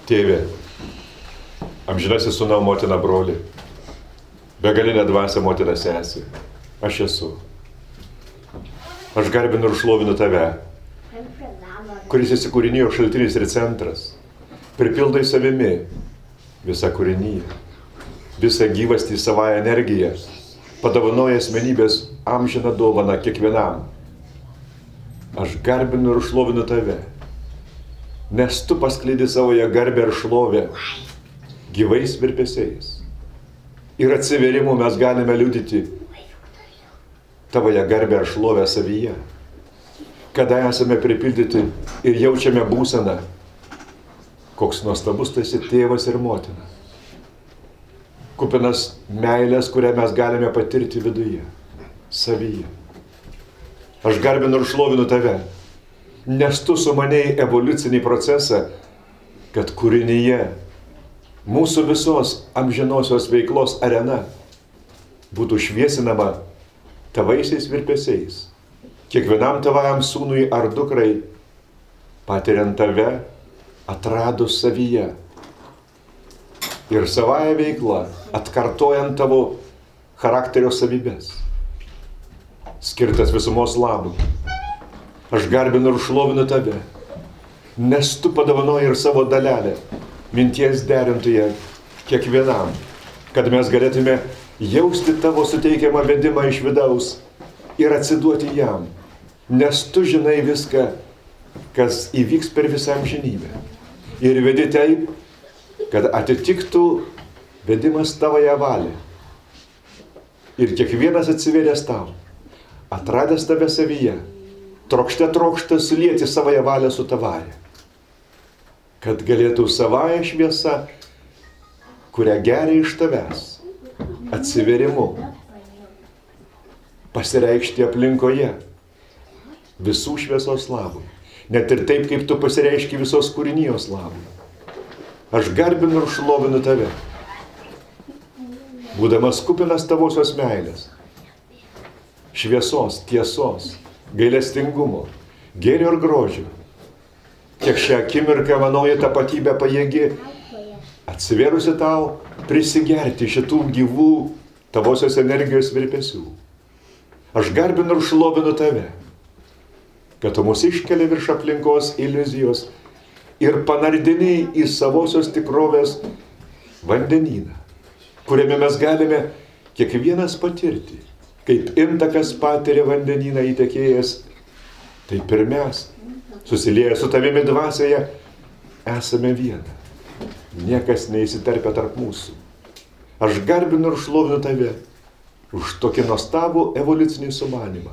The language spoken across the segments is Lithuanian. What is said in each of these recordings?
Tėve, amžinasis sūnau, motina, broli, begalinė dvasia, motina, sesė, aš esu. Aš garbinu ir šlovinu tave, kuris esi kūrinijos šaltinis ir centras, pripildai savimi visą kūrinyje, visą gyvastį savąją energiją, padovanoja asmenybės amžiną dovaną kiekvienam. Aš garbinu ir šlovinu tave, nes tu paskleidi savoje garbę ir šlovę gyvais virpesiais. Ir atsiverimu mes galime liudyti tavoje garbę ir šlovę savyje, kada esame pripildyti ir jaučiame būseną, koks nuostabus tu esi tėvas ir motina, kupinas meilės, kurią mes galime patirti viduje, savyje. Aš garbinu ir šlovinu tave, nes tu sumanėjai evoliucinį procesą, kad kūrinyje mūsų visos amžinosios veiklos arena būtų šviesinama tavaisiais virpesiais, kiekvienam tavajam sūnui ar dukrai, patiriant tave, atradus savyje ir savąją veiklą, atkartojant tavo charakterio savybės, skirtas visumos labui. Aš garbinu ir šlovinu tave, nes tu padovanoji ir savo dalelę, minties derintoje kiekvienam, kad mes galėtume jausti tavo suteikiamą vedimą iš vidaus ir atsiduoti jam, nes tu žinai viską, kas įvyks per visą amžinybę. Ir vedi taip, kad atitiktų vedimas tavoje valią. Ir kiekvienas atsivėręs tau, atradęs tave savyje, trokšte sulieti savoje valią su tavaja, kad galėtų savąją šviesą, kurią geria iš tavęs, atsiverimu, pasireikšti aplinkoje visų šviesos labui, net ir taip, kaip tu pasireiški visos kūrinijos labui. Aš garbinu ir šlovinu tave, būdamas kupinas tavosios meilės, šviesos, tiesos, gailestingumo, gėrio ir grožio. Kiek šią akimirką manoji tapatybė pajėgi, atsivėrusi tau, prisigerti šitų gyvų tavosios energijos virpesių. Aš garbinu ir šlovinu tave, kad tu mus iškeli virš aplinkos iliuzijos ir panardiniai į savosios tikrovės vandenyną, kuriame mes galime kiekvienas patirti, kaip intakas patiria vandenyną įtekėjęs, taip ir mes, susilieję su tavimi dvasioje, esame viena. Niekas neįsiterpia tarp mūsų. Aš garbinu ir šlovinu tave už tokį nuostabų evoliucinį sumanimą.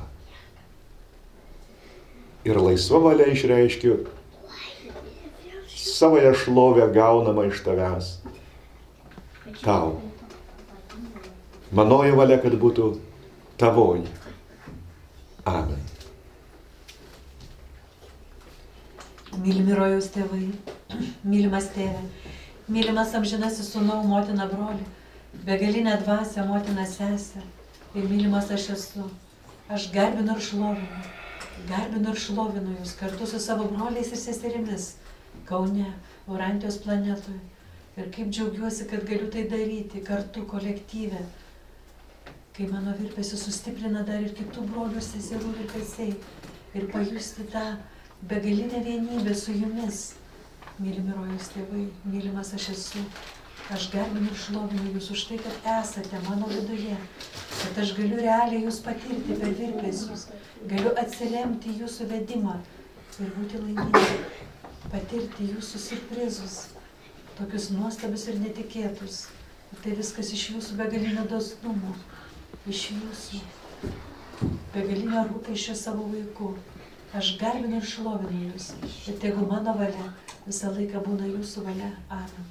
Ir laisva valia išreiškiu savoje šlovę gaunamą iš tavęs. Tau. Manoji valia, kad būtų tavoji. Amen. Mylimi rojaus tėvai, mylimas tėve, mylimas amžinasis sūnau, motina, broli, begalinė dvasia, motina, sesė ir mylimas aš esu. Aš garbinu ir šlovinu jūs kartu su savo broliais ir seserimis Kaune, Orantijos planetoje. Ir kaip džiaugiuosi, kad galiu tai daryti kartu, kolektyve, kai mano virpesi sustiprina dar ir kitų brolių ir seserų virpesiai ir pajusti tą begalinę vienybę su jumis. Mylimi rojaus tėvai, mylimas aš esu. Aš garbinu ir šlovinu jūs už tai, kad esate mano viduje, kad aš galiu realiai jūs patirti per virpesius, galiu atsiremti jūsų vedimą ir būti laimingi, patirti jūsų siurprizus, tokius nuostabius ir netikėtus. Ir tai viskas iš jūsų begalinio dosnumo, iš jūsų begalinio rūpesčio savo vaikų. Aš garbinu ir šlovinu jūs, ir tegu mano valia visą laiką būna jūsų valia. Amen.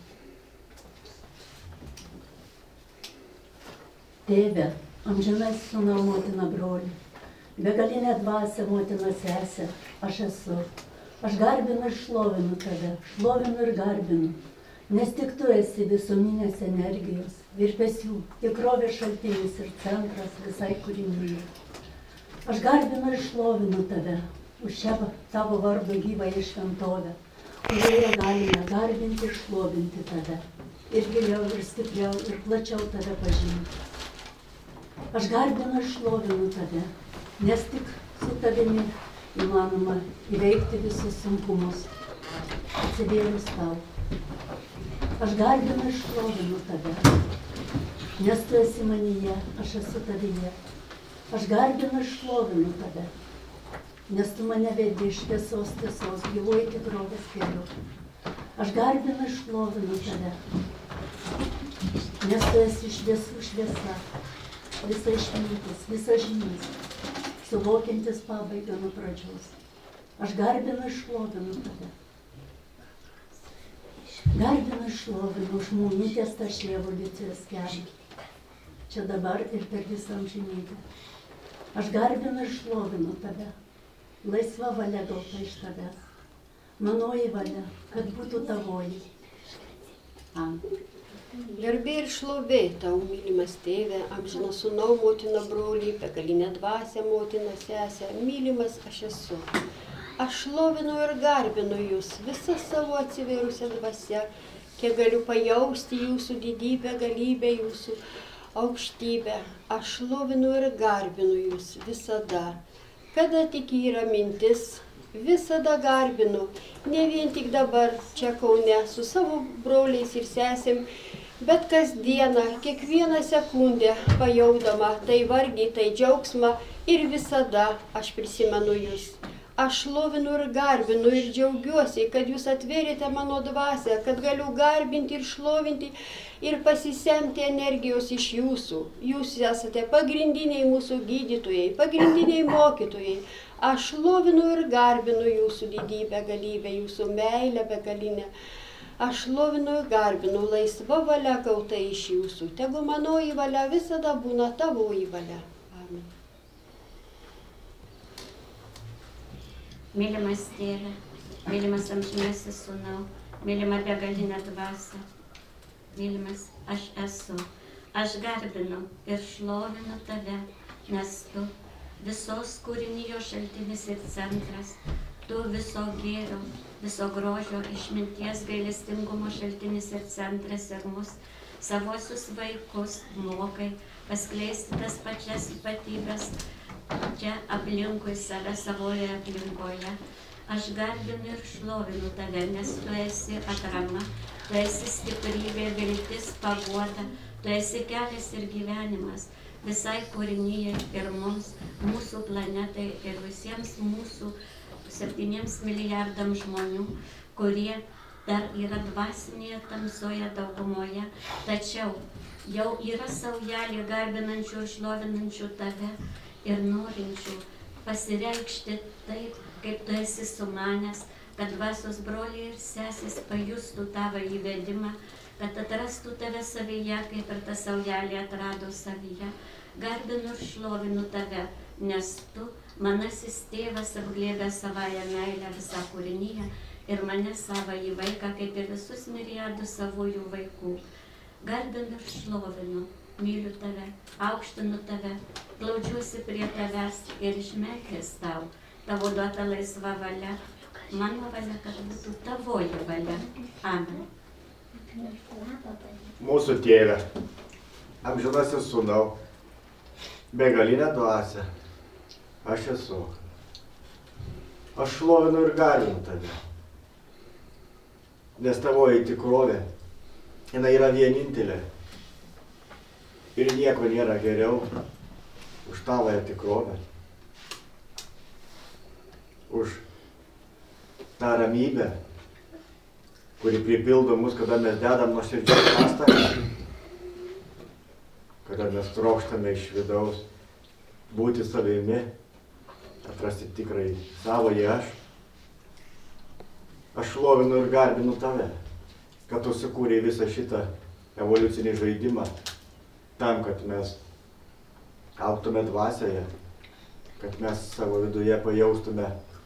Tėve, amžinasis sūnau, motina, broli, begalinė dvasia, motina, sesė, aš esu. Aš garbinu ir šlovinu tave, šlovinu ir garbinu, nes tik tu esi visuminės energijos, virpesių, tikrovės šaltinis ir centras visai kūrinyje. Aš garbinu ir šlovinu tave už šią tavo vardo gyvąją šventovę, kurioje galime garbinti ir šlovinti tave. Ir giliau, ir stipriau, ir plačiau tave pažinti. Aš garbinu ir šlovinu tave, nes tik su tavimi įmanoma įveikti visus sunkumus, atsivėrus tau. Aš garbinu ir šlovinu tave, nes tu esi manyje, aš esu tavyje. Aš garbinu ir šlovinu tave, nes tu mane vedi iš šviesos tiesos, gyvuoji tikrovės keliu. Aš garbinu ir šlovinu tave, nes tu esi šviesų šviesa, visa išmintis, visa žinias, suvokiantis pabaigą nuo pradžios. Aš garbinu ir šlovinu tave. Garbinu ir šlovinu žmonių nutiestą evoliucijos kelią. Čia dabar ir per visą amžinybę. Aš garbinu ir šlovinu tave. Laisva valia gauta iš tavęs. Manoji valia, kad būtų tavoji. Amen. Garbė ir šlovė tau, mylimas tėve, amžinas sūnau, motina, broliai, begalinė dvasia, motina, sesė, mylimas aš esu. Aš šlovinu ir garbinu jūs visą savo atsivėrusią dvasią, kiek galiu pajausti jūsų didybę, galybę, jūsų aukštybę. Aš šlovinu ir garbinu jūs visada. Kada tik yra mintis, visada garbinu, ne vien tik dabar čia Kaune su savo broliais ir sesėm, bet kasdieną, kiekvieną sekundę pajaudama tai vargį, tai džiaugsmą ir visada aš prisimenu jūs. Aš šlovinu ir garbinu ir džiaugiuosi, kad jūs atvėrėte mano dvasią, kad galiu garbinti ir šlovinti ir pasisemti energijos iš jūsų. Jūs esate pagrindiniai mūsų gydytojai, pagrindiniai mokytojai. Aš šlovinu ir garbinu jūsų didybę, galybę, jūsų meilę begalinę. Aš šlovinu ir garbinu laisva valia gauta iš jūsų. Tegu manoji valia visada būna tavoji valia. Amen. Mylimas tėve, mylimas amžinasis sūnau, mylima begalinė dvasia, mylimas aš esu. Aš garbinu ir šlovinu tave, nes tu visos kūrinijos šaltinis ir centras, tu viso gėrio, viso grožio, išminties, gailestingumo šaltinis ir centras ir mus, savosius vaikus, mokai paskleisti tas pačias ypatybės, čia aplinkui save, savoje aplinkoje. Aš garbinu ir šlovinu tave, nes tu esi atrama, tu esi stiprybė, viltis, paguoda, tu esi kelias ir gyvenimas visai kūrinijai ir mums, mūsų planetai ir visiems mūsų 7 milijardams žmonių, kurie dar yra dvasinėje tamsoje daugumoje, tačiau jau yra saujelė garbinančių ir šlovinančių tave ir norinčių pasireikšti taip, kaip tu esi sumanęs, kad dvasios broliai ir sesės pajustų tavo įvedimą, kad atrastų tave savyje, kaip ir ta saujelė atrado savyje. Garbinu ir šlovinu tave, nes tu, manasis tėvas, apglėbęs savąją meilę visą kūrinyje ir mane savąjį vaiką, kaip ir visus milijardus savųjų vaikų. Garbinu ir šlovinu, myliu tave, aukštinu tave, glaudžiuosi prie tavęs ir iš meilės tau, tavo duota laisva valia, mano valia, kad būtų tavoji valia. Amen. Mūsų tėve, amžinasis sūnau, begalinė dvasia, aš esu. Aš šlovinu ir garbinu tave, nes tavoji tikrovė, jinai yra vienintelė. Ir nieko nėra geriau už tavoją tikrovę, už tą ramybę, kuri pripildo mus, kada mes dedam nuoširdžiai pastangą, kada mes trokštame iš vidaus būti savimi, atrasti tikrai savąjį aš. Aš šlovinu ir garbinu tave, kad tu sukūrei visą šitą evoliucinį žaidimą, tam, kad mes augtume dvasioje, kad mes savo viduje pajaustume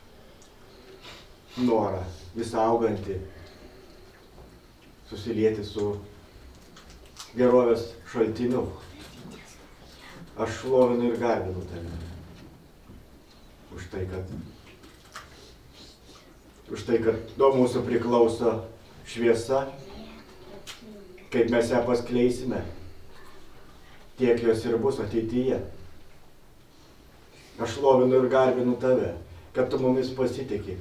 norą visą augantį susilieti su gerovės šaltiniu. Aš šlovinu ir garbinu tave už tai, kad nuo mūsų priklauso šviesa, kaip mes ją paskleisime, tiek jos ir bus ateityje. Aš šlovinu ir garbinu tave, kad tu mumis pasitiki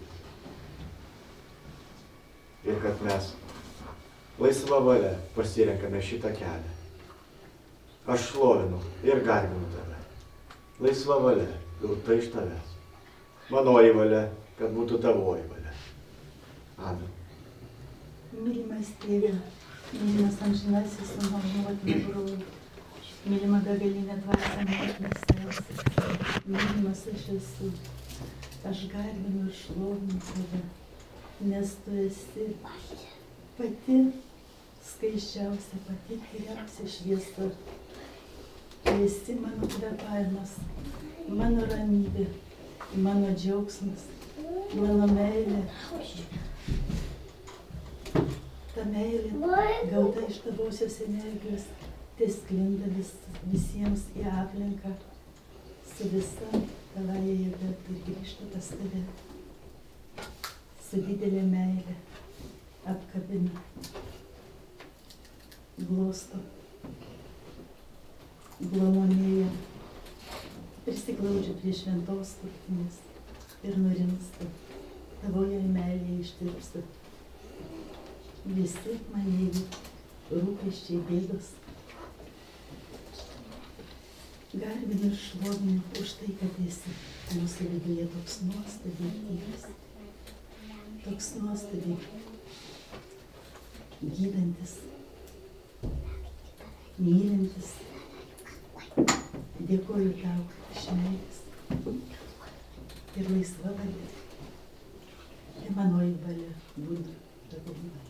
ir kad mes laisva valia pasirenkame šitą kelią. Aš šlovinu ir garbinu tave. Laisva valia, gauta iš tavęs. Manoji valia, kad būtų tavoji valia. Amen. Mylimas tėve, mylimas amžinasis sūnau, motina broli, mylima begalinė dvasia, motinas sesė, mylimas aš esu. Aš garbinu ir šlovinu tave, nes tu esi pati skaisčiausia, pati tyriausia šviesa. Tu esi mano kvėpavimas, mano ramybė, mano džiaugsmas, mano meilė. Ta meilė, gauta iš tavosios energijos, sklinda visiems į aplinką, su visa tavąja jėga ir grįžta pas tave. Su didelė meilė apkabina, glosto, glamonėja, prisiglaudžia prie šventos krūtinės ir nurimsta, tavoje meilėje ištirpsta. Visi manėji rūpesčiai, bėdos. Garbinu ir šlovinu už tai, kad esi mūsų viduje toks nuostabiai tyras, toks nuostabiai gydantis, mylintis. Dėkoju tau iš meilės ir laisva valia. Ir manoji valia būtų tavo valia.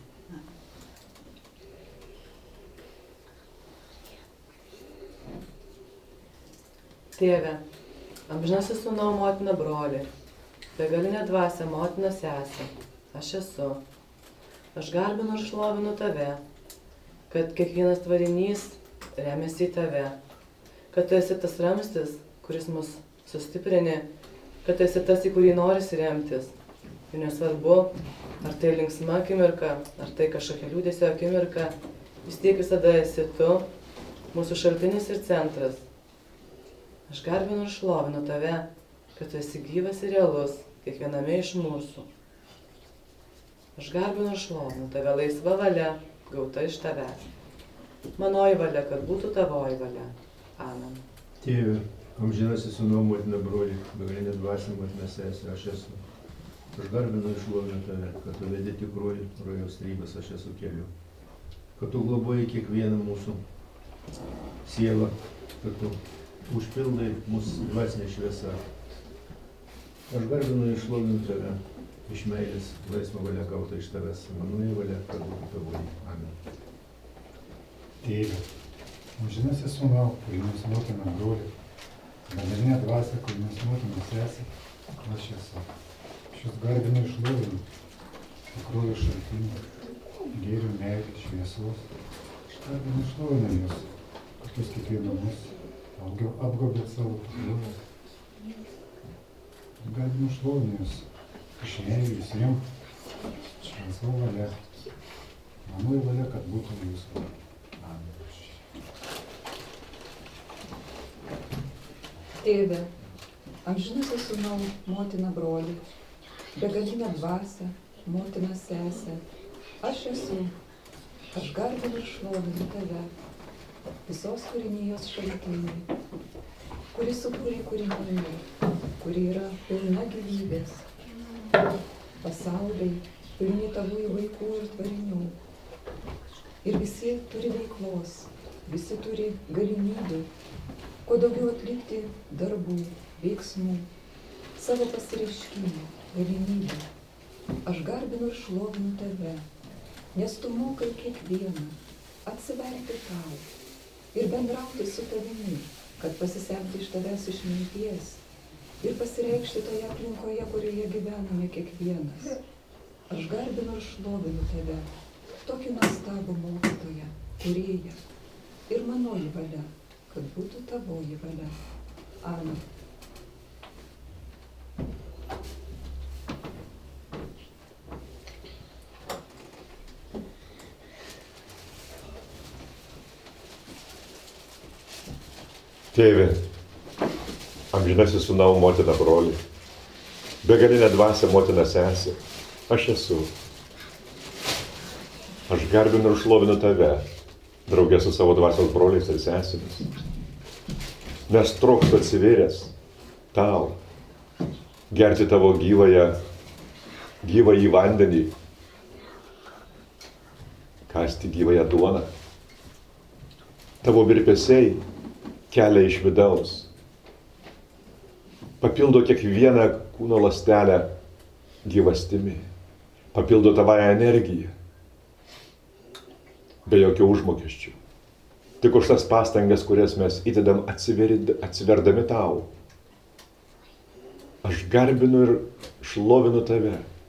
Tėve, amžinasis sūnau, motina broli, begalinė dvasia, motina sesė, aš esu. Aš garbinu ir šlovinu tave, kad kiekvienas tvarinys remiasi į tave, kad tu esi tas ramstis, kuris mus sustiprini, kad tu esi tas, į kurį norisi remtis. Ir nesvarbu, ar tai linksma akimirka, ar tai kažkokia liūdesio akimirka, vis tiek visada esi tu, mūsų šaltinis ir centras. Aš garbinu ir šlovinu tave, kad tu esi gyvas ir realus kiekviename iš mūsų. Aš garbinu ir šlovinu tave, laisva valia, gauta iš tavęs. Manoji valia, kad būtų tavoji valia. Amen. Tėve, amžinasis sūnau, motina broli, begalinė dvasia, motina sesė, aš esu. Aš garbinu ir šlovinu tave, kad tu vedi tikroji rojaus trybės, aš esu keliu. Kad tu globoji kiekvieną mūsų sielą, kad tu užpildai mūsų dvasinė šviesa. Aš garbinu ir šlovinu tave, iš meilės, laisva valia gauta iš tavęs, manoji valia, kad būtų tavoji. Amen. Tėve, amžinasis sūnau, kurimis motina broli, begalinė dvasia, kurimis motina sesė, aš esu. Aš garbinu ir šlovinu tikrojo šaltinį, gėrio, meilės, šviesos. Aš garbinu ir šlovinu jūs, kad jūs kiekvieną mus apgaubėt savo paklaudą. Garbinu ir šlovinu jūs, iš meilės visiems, laisva valia. Manoji valia, kad būtų jūsų. Tėve, amžinasis sūnau, motina broli, begalinė dvasia, motina sesė, aš esu. Aš garbinu ir šlovinu tave, visos kūrinijos šaltinį, kuri sukūrė kūrinyje, kuri yra pilna gyvybės. Pasauliai pilni tavųjų vaikų ir tvarinių. Ir visi turi veiklos, visi turi galimybių, kuo daugiau atlikti darbų, veiksmų, savo pasireiškimų, galimybių. Aš garbinu ir šlovinu tave, nes tu mokai kiekvieną atsiverti tau ir bendrauti su tavimi, kad pasisemti iš tavęs išminties ir pasireikšti toje aplinkoje, kurioje gyvename kiekvienas. Aš garbinu ir šlovinu tave, tokį nuostabų mokytoją, kūrėją. Ir manoji valia, kad būtų tavoji valia. Amen. Tėve, amžinasis sūnau, motina, broli, begalinė dvasia, motina, sesė, aš esu. Aš garbinu ir šlovinu tave, draugė su savo dvasios broliais ir sesėmis. Nes trokštu atsivėręs tau, gerti tavo gyvąjį vandenį, kasti gyvąją duoną. Tavo virpesiai kelia iš vidaus, papildo kiekvieną kūno ląstelę gyvastimi, papildo tavąją energiją, be jokio užmokesčio. Tik už tas pastangas, kurias mes įdedam atsiverdami tau. Aš garbinu ir šlovinu tave,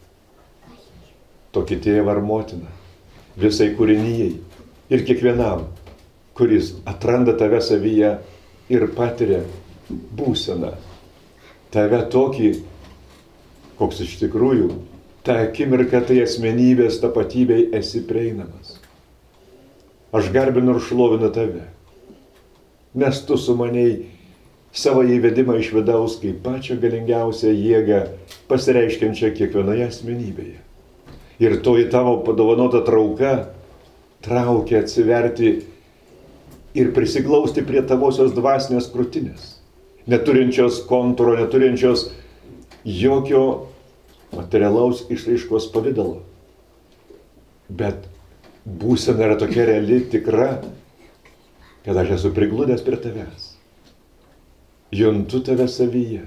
tokį tėvą ar motiną, visai kūrinijai ir kiekvienam, kuris atranda tave savyje ir patiria būseną. Tave tokį, koks iš tikrųjų, ta akimirka tai asmenybės tapatybei esi prieinamas. Aš garbinu ir šlovinu tave, nes tu sumanei savo įvedimą iš vidaus kaip pačią galingiausią jėgą pasireiškiančią kiekvienoje asmenybėje. Ir toji tavo padovanota trauka traukia atsiverti ir prisiglausti prie tavosios dvasinės krūtinės, neturinčios kontūro, neturinčios jokio materialaus išraiškos pavidalo. Bet būsena yra tokia reali, tikra, kad aš esu prigludęs prie tavęs. Juntu tave savyje.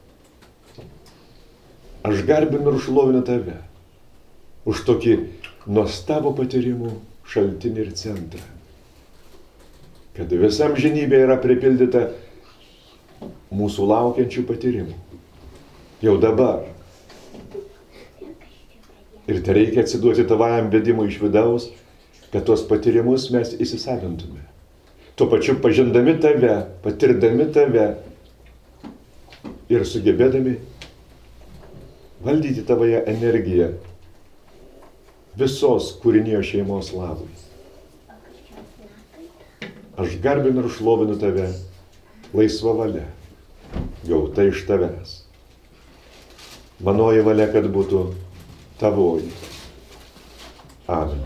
Aš garbinu ir šlovinu tave už tokį nuostabų patyrimų šaltinį ir centrą. Kad visa amžinybė yra pripildyta mūsų laukiančių patyrimų. Jau dabar. Ir tai reikia atsiduoti tavajam vedimui iš vidaus, kad tuos patyrimus mes įsisavintume. Tuo pačiu pažindami tave, patirdami tave ir sugebėdami valdyti tavoje energiją visos kūrinijos šeimos labui. Aš garbinu ir šlovinu tave laisva valia, gauta iš tavęs. Manoji valia, kad būtų tavoji. Amen.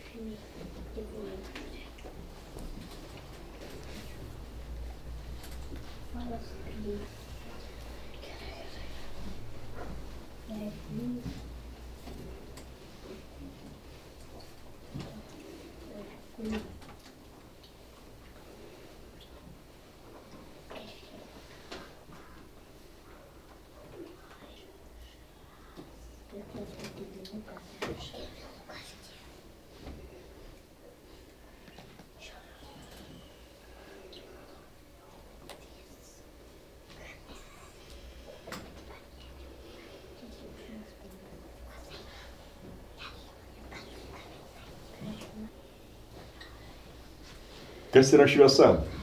Kas yra šviesa?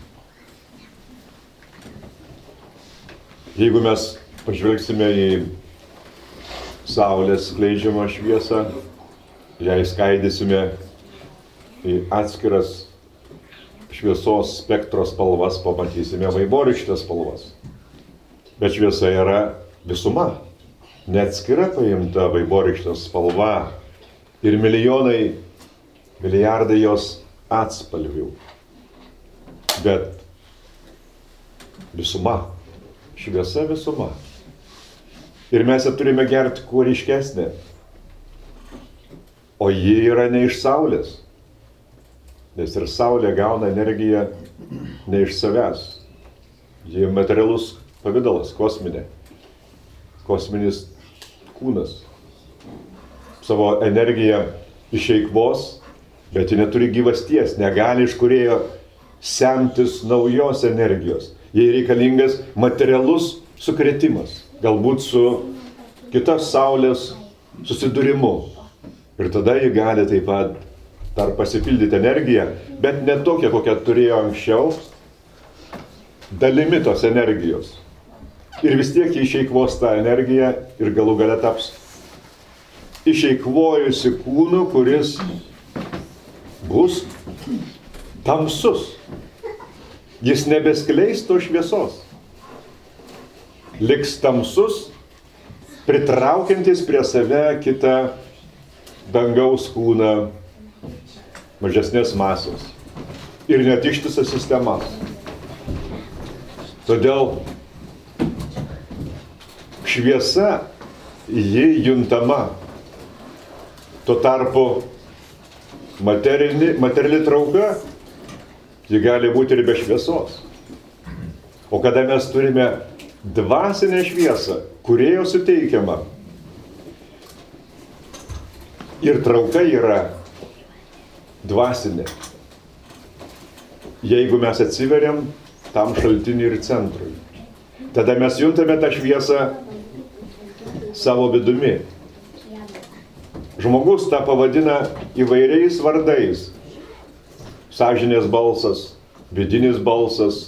Jeigu mes pažvelgsime į saulės skleidžiamą šviesą, ją skaidysime į atskiras šviesos spektro spalvas, pamatysime vaivorykštės spalvas. Bet šviesa yra visuma, neatskira paimta vaivorykštės spalva ir milijonai, milijardai jos atspalvių. Bet visuma, šviesa visuma. Ir mes ją turime gerti kuo ryškesnė. O ji yra ne iš saulės. Nes ir saulė gauna energiją ne iš savęs. Ji materialus pavidalas, kosminė. Kosminis kūnas. Savo energiją išeikvos, bet ji neturi gyvasties, negali iš kūrėjo semtis naujos energijos. Jai reikalingas materialus sukrėtimas, galbūt su kitos saulės susidūrimu. Ir tada ji gali taip pat dar pasipildyti energiją, bet ne tokia, kokią turėjo anksčiau, dalimi tos energijos. Ir vis tiek jį išeikvos tą energiją ir galų gale taps išeikvojusi kūnu, kuris bus tamsus. jis nebeskleis to šviesos. Liks tamsus, pritraukiantis prie save kitą dangaus kūną, mažesnės masės ir net ištisas sistemas. Todėl šviesa, ji juntama. Tuo tarpu materiali trauka, ji gali būti ir be šviesos. O kada mes turime dvasinę šviesą, Kūrėjo suteikiama, ir trauka yra dvasinė, jeigu mes atsiveriam tam šaltiniui ir centrui, tada mes juntame tą šviesą savo vidumi. Žmogus tą pavadina įvairiais vardais. Sąžinės balsas, vidinis balsas,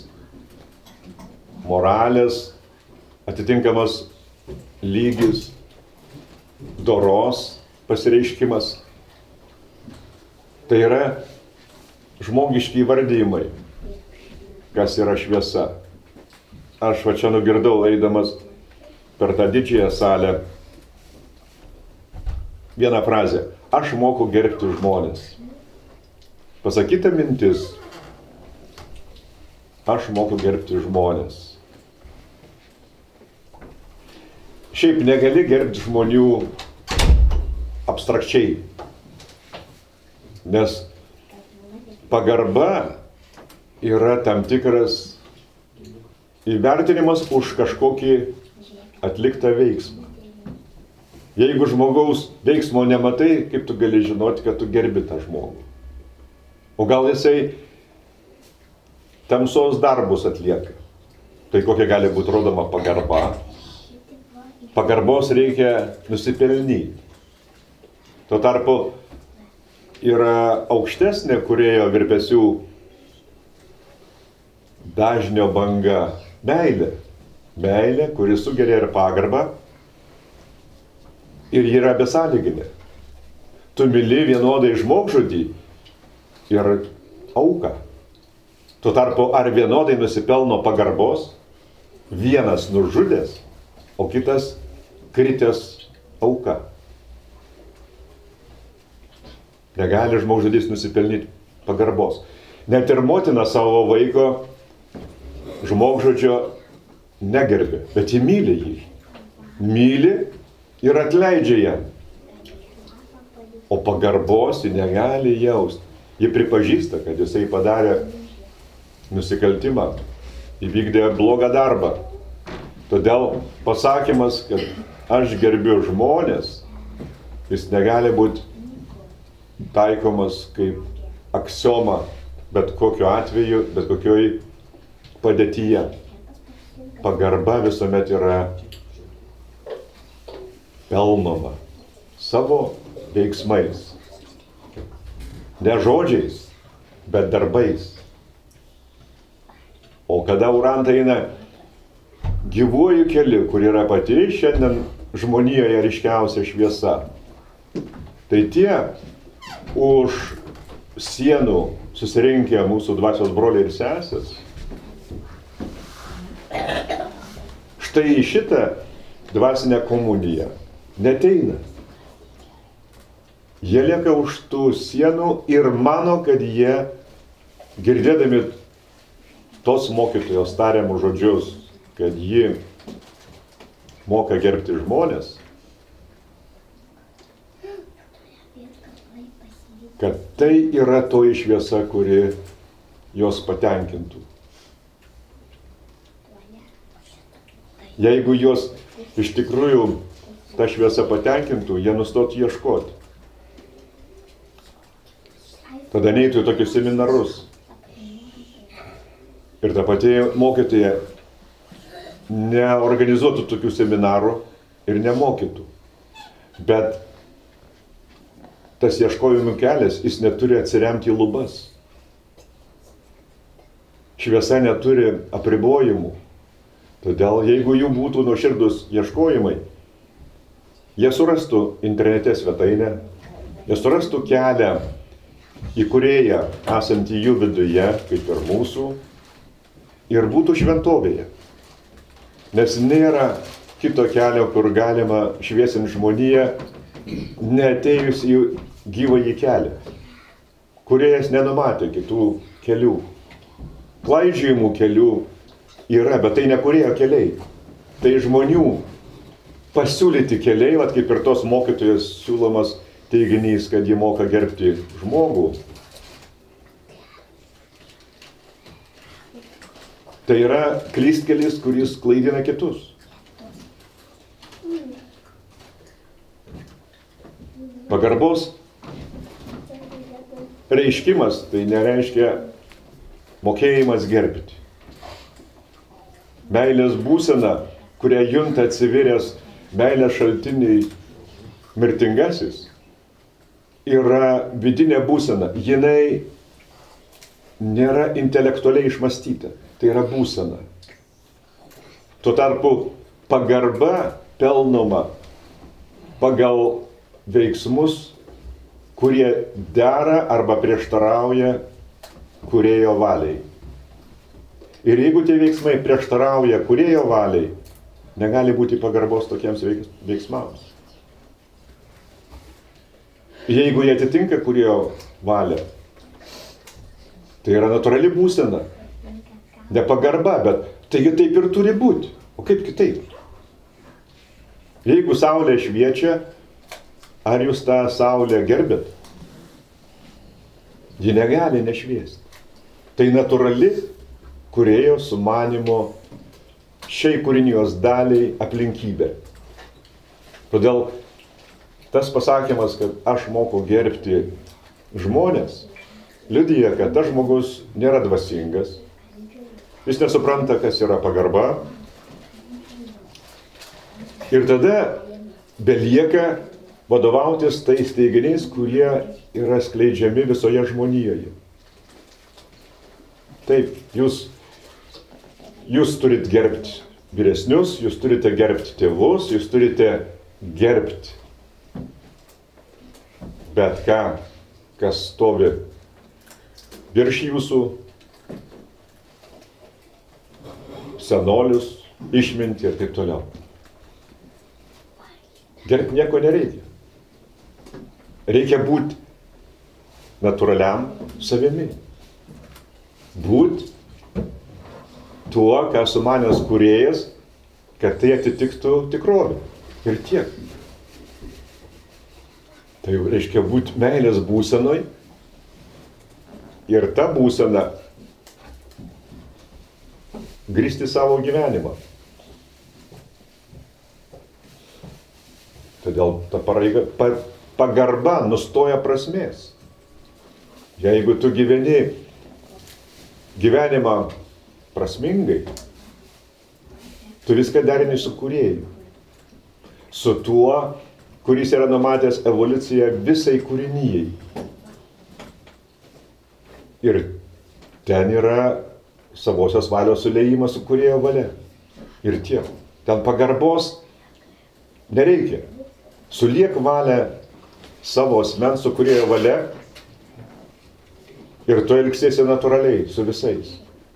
moralės, atitinkamas lygis, doros pasireiškimas. Tai yra žmogiški įvardijimai, kas yra šviesa. Aš va čia nugirdau, eidamas per tą didžiąją salę, vieną frazę. Aš moku gerbti žmonės. Pasakyta mintis. Aš moku gerbti žmonės. Šiaip negali gerbti žmonių abstrakčiai. Nes pagarba yra tam tikras įvertinimas už kažkokį atliktą veiksmą. Jeigu žmogaus veiksmo nematai, kaip tu gali žinoti, kad tu gerbi tą žmogų? O gal jisai tamsos darbus atlieka? Tai kokia gali būti rodoma pagarba? Pagarbos reikia nusipelnyti. Tuo tarpu yra aukštesnė kūrėjo virpesių dažnio banga – meilė. Meilė, kuri sugeria ir pagarbą, ir yra besąlyginė. Tu myli vienodai žmogžudį ir auką. Tuo tarpu ar vienodai nusipelno pagarbos, vienas nužudęs, o kitas kritęs auka. Negali žmogžudys nusipelnyti pagarbos. Net ir motina savo vaiko žmogžudžio negerbė, bet ji myli jį. Myli ir atleidžia jam. O pagarbos ji negali jausti. Ji pripažįsta, kad jisai padarė nusikaltimą, įvykdė blogą darbą. Todėl pasakymas, kad aš gerbiu žmonės, jis negali būti taikomas kaip aksioma bet kokiu atveju, bet kokioj padėtyje. Pagarba visuomet yra pelnoma savo veiksmais. Ne žodžiais, bet darbais. O kada Uranta eina gyvuoju keliu, kur yra pati šiandien žmonijoje ryškiausia šviesa, tai tie už sienų susirinkę mūsų dvasios broliai ir sesės, štai į šitą dvasinę komuniją neteina. Jie lieka už tų sienų ir mano, kad jie, girdėdami tos mokytojos tariamus žodžius, kad ji moka gerbti žmonės, kad tai yra toji šviesa, kuri jos patenkintų. Jeigu jos iš tikrųjų ta šviesa patenkintų, jie nustotų ieškoti. Tada neitų į tokius seminarus. Ir ta pati mokytoja neorganizuotų tokių seminarų ir nemokytų. Bet tas ieškojimų kelias, jis neturi atsiremti į lubas. Šviesa neturi apribojimų. Todėl, jeigu jų būtų nuoširdus ieškojimai, jie surastų internete svetainę, jie surastų kelią į Kūrėją esantį jų viduje, kaip ir mūsų, ir būtų šventovėje. Nes nėra kito kelio, kur galima šviesinti žmoniją, neatėjus į gyvąjį kelią. Kūrėjas nenumatė kitų kelių. Klaidžiojimų kelių yra, bet tai ne kūrėjo keliai. Tai žmonių pasiūlyti keliai, vat kaip ir tos mokytojos siūlomas teiginys, kad jie moka gerbti žmogų. Tai yra klystkelis, kuris klaidina kitus. Pagarbos reiškimas tai nereiškia mokėjimas gerbti. Meilės būsena, kurią junta atsiviręs meilės šaltiniai mirtingasis, yra vidinė būsena. Jinai nėra intelektualiai išmąstyta. Tai yra būsena. Tuo tarpu pagarba pelnoma pagal veiksmus, kurie dera arba prieštarauja kūrėjo valiai. Ir jeigu tie veiksmai prieštarauja kūrėjo valiai, negali būti pagarbos tokiems veiksmams. Jeigu jie atitinka kūrėjo valią, tai yra natūrali būsena. Ne pagarba, bet taigi taip ir turi būti. O kaip kitaip? Jeigu saulė šviečia, ar jūs tą saulę gerbėt? Ji negali nešviesti. Tai natūrali kūrėjo sumanymo šiai kūrinijos daliai aplinkybė. Todėl tas pasakymas, kad aš moku gerbti žmonės, liudija, kad tas žmogus nėra dvasingas. Jis nesupranta, kas yra pagarba. Ir tada belieka vadovautis tais teiginiais, kurie yra skleidžiami visoje žmonijoje. Taip, jūs turit gerbti vyresnius, jūs turite gerbti tėvus, jūs turite gerbti bet ką, kas stovi virš jūsų, senolius, išmintį ir taip toliau. Gerbti nieko nereikia. Reikia būti natūraliam savimi. Būti tuo, ką sumanęs kūrėjas, kad tai atitiktų tikrovę. Ir tiek. Tai reiškia būti meilės būsenoj ir ta būsena grįsti savo gyvenimą. Todėl ta pagarba nustoja prasmės. Jeigu tu gyveni gyvenimą prasmingai, tu viską derini su kūrėju. Su tuo, kuris yra numatęs evoliuciją visai kūrinijai. Ir ten yra savosios valios suliejimas su kūrėjo valia. Ir tiek. Ten pagarbos nereikia. Suliek valią savo asmens su kūrėjo valia ir tu elgsiesi natūraliai su visais.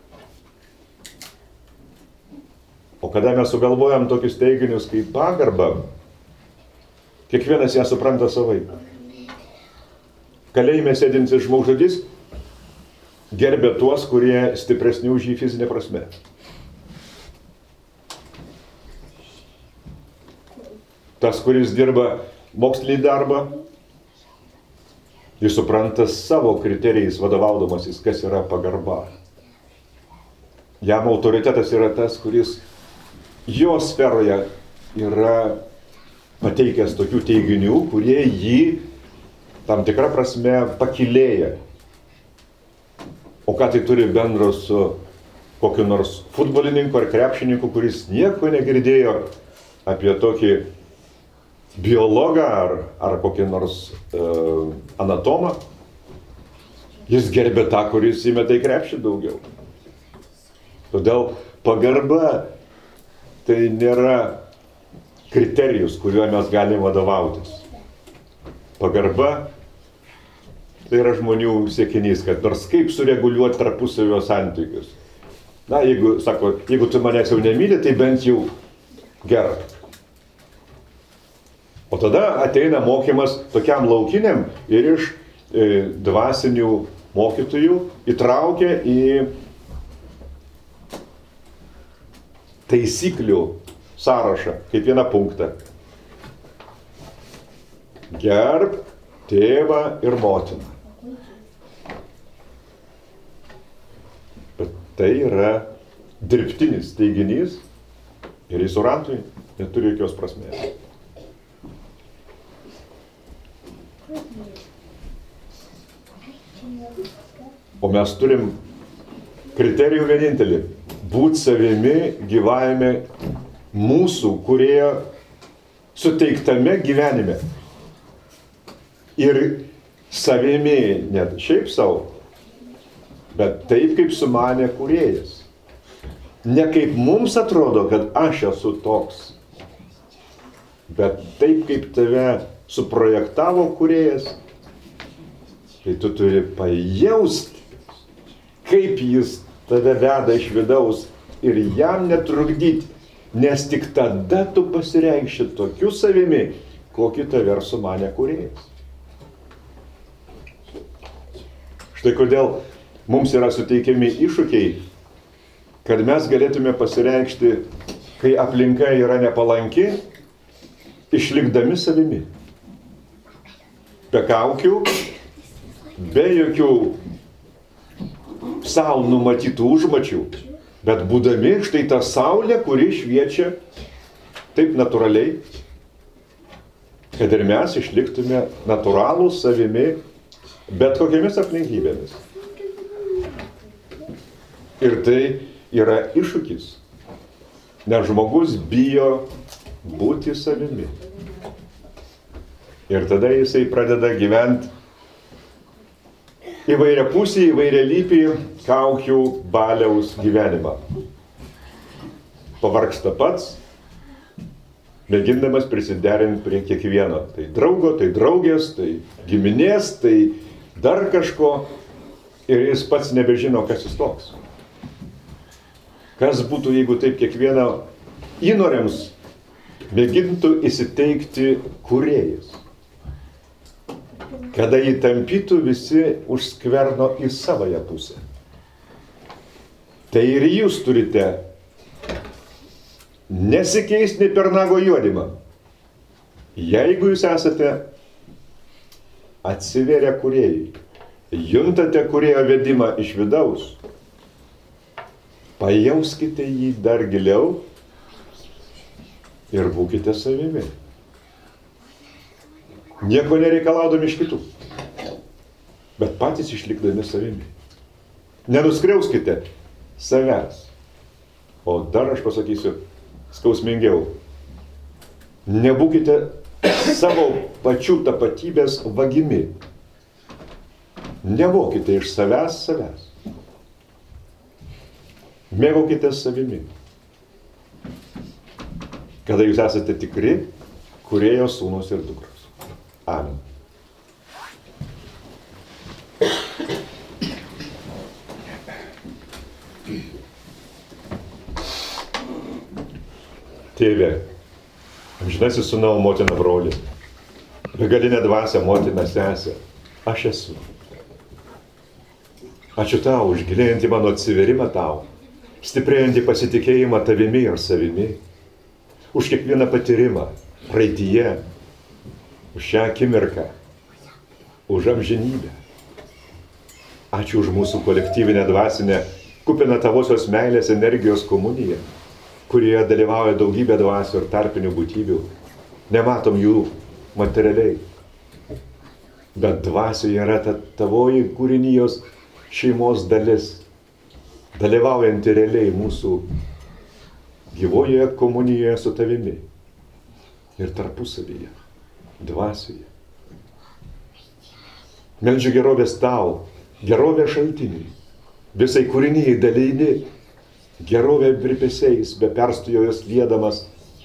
O kada mes sugalvojam tokius teiginius kaip pagarba, kiekvienas ją supranta savaip. Kalėjime sėdintis žmogžudys gerbė tuos, kurie stipresni už jį fizinė prasme. Tas, kuris dirba mokslinį darbą, jis supranta savo kriterijais vadovaudamasis, kas yra pagarba. Jam autoritetas yra tas, kuris jo sferoje yra pateikęs tokių teiginių, kurie jį tam tikrą prasme pakylėja. O ką tai turi bendro su kokiu nors futbolininku ar krepšininku, kuris nieko negirdėjo apie tokį biologą ar kokį nors anatomą? Jis gerbė tą, kuris įmeta į krepšį daugiau. Todėl pagarba tai nėra kriterijus, kuriuo mes galime vadovautis. Pagarba tai yra žmonių siekinys, kad nors kaip sureguliuoti tarpusavio santykius. Na, jeigu, sako, jeigu tu manęs jau nemyli, tai bent jau gerbk. O tada ateina mokymas tokiam laukiniam ir iš dvasinių mokytojų įtraukia į taisyklių sąrašą, kaip vieną punktą. Gerb tėvą ir motiną. Bet tai yra dirbtinis teiginys ir įsurantui neturi jokios prasmės. O mes turim kriterijų vienintelį – būt savimi gyvajame mūsų kūrėjo suteiktame gyvenime. Ir savimi net šiaip savo, bet taip, kaip sumanė kūrėjas. Ne kaip mums atrodo, kad aš esu toks, bet taip, kaip tave suprojektavo kūrėjas, tai tu turi pajausti, kaip jis tave veda iš vidaus ir jam netrukdyti, nes tik tada tu pasireikši tokiu savimi, kokį tave sumanė kūrėjas. Štai kodėl mums yra suteikiami iššūkiai, kad mes galėtume pasireikšti, kai aplinka yra nepalanki, išlikdami savimi. Be kaukių, be jokių savo numatytų užmačių, bet būdami štai tą saulę, kuri šviečia taip natūraliai, kad ir mes išliktume natūralūs savimi, bet kokiamis aplinkybėmis. Ir tai yra iššūkis, nes žmogus bijo būti savimi. Ir tada jisai pradeda gyventi įvairiapusį, įvairialypį kaukių baliaus gyvenimą. Pavargsta pats, mėgindamas prisiderinti prie kiekvieno. Tai draugo, tai draugės, tai giminės, tai dar kažko. Ir jis pats nebežino, kas jis toks. Kas būtų, jeigu taip kiekvieno įnoriams mėgintų įsiteikti kūrėjas. Kada jį tampytų visi už skverno į savąją pusę. Tai ir jūs turite nesikeisti per nago juodimą. Jeigu jūs esate atsiveria kūrėjai, juntate kūrėjo vedimą iš vidaus, pajauskite jį dar giliau ir būkite savimi. Nieko nereikalaudami iš kitų, bet patys išlikdami savimi. Nenuskriauskite savęs. O dar aš pasakysiu skausmingiau. Nebūkite savo pačių tapatybės vagimi. Nevokite iš savęs. Mėgaukite savimi. Kada jūs esate tikri, kūrėjo sūnus ir dukros. Amen. Tėve, amžinasis sūnau, motina, broli, begalinė dvasia, motina, sesė, aš esu. Ačiū tau už gilėjantį mano atsiverimą tau, stiprėjantį pasitikėjimą tavimi ir savimi, už kiekvieną patyrimą praeityje, už šią akimirką, už amžinybę. Ačiū už mūsų kolektyvinę dvasinę, kupiną tavosios meilės energijos komuniją, kurioje dalyvauja daugybė dvasių ir tarpinių būtybių. Nematom jų materialiai, bet dvasioje yra ta tavoji kūrinijos šeimos dalis, dalyvaujanti realiai mūsų gyvojoje komunijoje su tavimi ir tarpusavyje, dvasioje. Meldžiu gerovės tau, gerovė šaltiniai, visai kūrinijai dalini, gerovė virpesiais, be perstojo jos liedamas.